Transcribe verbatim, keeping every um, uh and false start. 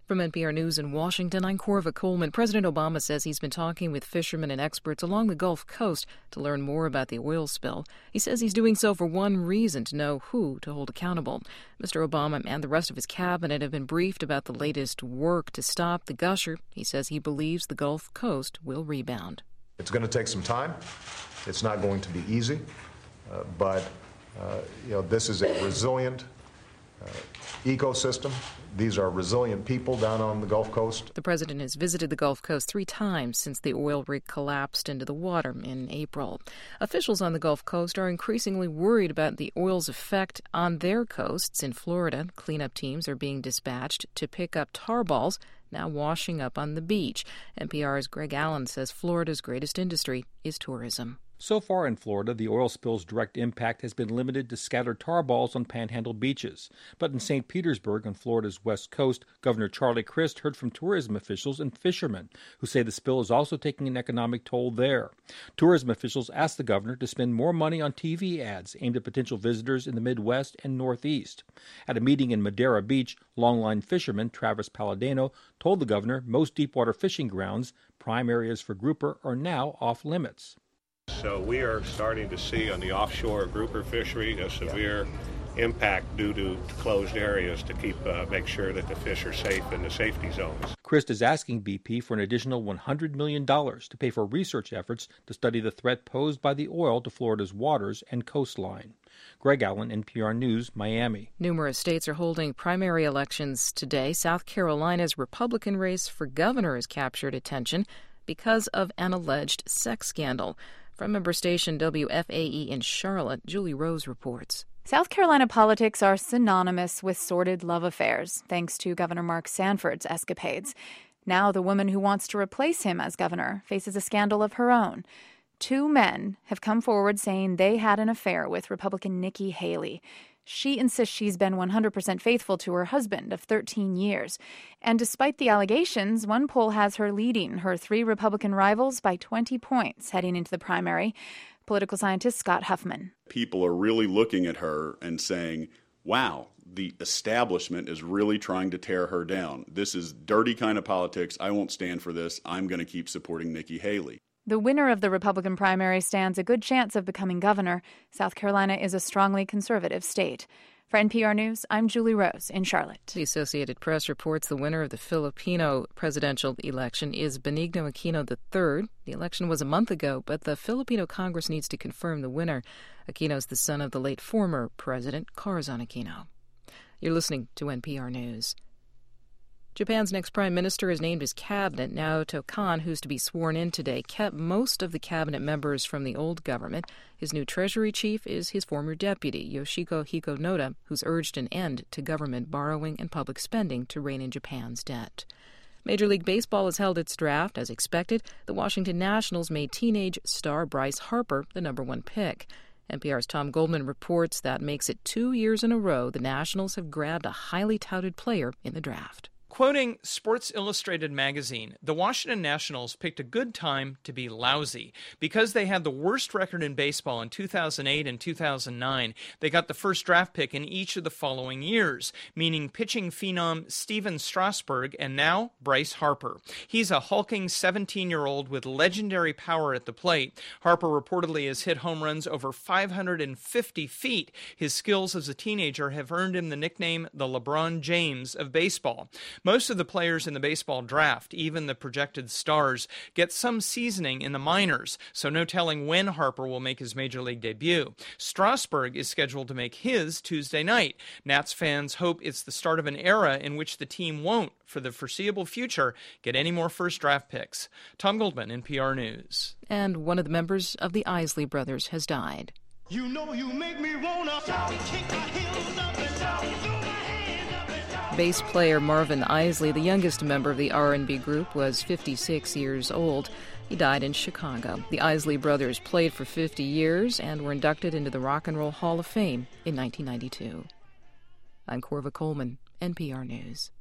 From N P R News in Washington, I'm Corva Coleman. President Obama says he's been talking with fishermen and experts along the Gulf Coast to learn more about the oil spill. He says he's doing so for one reason, to know who to hold accountable. Mister Obama and the rest of his cabinet have been briefed about the latest work to stop the gusher. He says he believes the Gulf Coast will rebound. It's going to take some time. It's not going to be easy, uh, but uh, you know, this is a resilient uh, ecosystem. These are resilient people down on the Gulf Coast. The president has visited the Gulf Coast three times since the oil rig collapsed into the water in April. Officials on the Gulf Coast are increasingly worried about the oil's effect on their coasts. In Florida, cleanup teams are being dispatched to pick up tar balls now washing up on the beach. N P R's Greg Allen says Florida's greatest industry is tourism. So far in Florida, the oil spill's direct impact has been limited to scattered tar balls on panhandle beaches. But in Saint Petersburg, on Florida's west coast, Governor Charlie Crist heard from tourism officials and fishermen who say the spill is also taking an economic toll there. Tourism officials asked the governor to spend more money on T V ads aimed at potential visitors in the Midwest and Northeast. At a meeting in Madera Beach, longline fisherman Travis Palladino told the governor most deepwater fishing grounds, prime areas for grouper, are now off limits. So we are starting to see on the offshore grouper fishery a severe impact due to closed areas to keep uh, make sure that the fish are safe in the safety zones. Crist is asking B P for an additional one hundred million dollars to pay for research efforts to study the threat posed by the oil to Florida's waters and coastline. Greg Allen, N P R News, Miami. Numerous states are holding primary elections today. South Carolina's Republican race for governor has captured attention because of an alleged sex scandal. From member station W F A E in Charlotte, Julie Rose reports. South Carolina politics are synonymous with sordid love affairs, thanks to Governor Mark Sanford's escapades. Now the woman who wants to replace him as governor faces a scandal of her own. Two men have come forward saying they had an affair with Republican Nikki Haley. She insists she's been one hundred percent faithful to her husband of thirteen years. And despite the allegations, one poll has her leading her three Republican rivals by twenty points heading into the primary. Political scientist Scott Huffman. People are really looking at her and saying, wow, the establishment is really trying to tear her down. This is dirty kind of politics. I won't stand for this. I'm going to keep supporting Nikki Haley. The winner of the Republican primary stands a good chance of becoming governor. South Carolina is a strongly conservative state. For N P R News, I'm Julie Rose in Charlotte. The Associated Press reports the winner of the Filipino presidential election is Benigno Aquino the third. The election was a month ago, but the Filipino Congress needs to confirm the winner. Aquino is the son of the late former president, Corazon Aquino. You're listening to N P R News. Japan's next prime minister is named his cabinet. Naoto Kan, who's to be sworn in today, kept most of the cabinet members from the old government. His new treasury chief is his former deputy, Yoshiko Hikonoda, who's urged an end to government borrowing and public spending to rein in Japan's debt. Major League Baseball has held its draft. As expected, the Washington Nationals made teenage star Bryce Harper the number one pick. N P R's Tom Goldman reports that makes it two years in a row the Nationals have grabbed a highly touted player in the draft. Quoting Sports Illustrated magazine, the Washington Nationals picked a good time to be lousy. Because they had the worst record in baseball in two thousand eight and two thousand nine, they got the first draft pick in each of the following years, meaning pitching phenom Steven Strasburg and now Bryce Harper. He's a hulking seventeen-year-old with legendary power at the plate. Harper reportedly has hit home runs over five hundred fifty feet. His skills as a teenager have earned him the nickname the LeBron James of baseball. Most of the players in the baseball draft, even the projected stars, get some seasoning in the minors, so no telling when Harper will make his major league debut. Strasburg is scheduled to make his Tuesday night. Nats fans hope it's the start of an era in which the team won't, for the foreseeable future, get any more first draft picks. Tom Goldman, N P R News. And one of the members of the Isley Brothers has died. You know you make me wanna kick my heels up and down, throw my hands up and down. Bass player Marvin Isley, the youngest member of the R and B group, was fifty-six years old. He died in Chicago. The Isley Brothers played for fifty years and were inducted into the Rock and Roll Hall of Fame in nineteen ninety-two. I'm Corva Coleman, N P R News.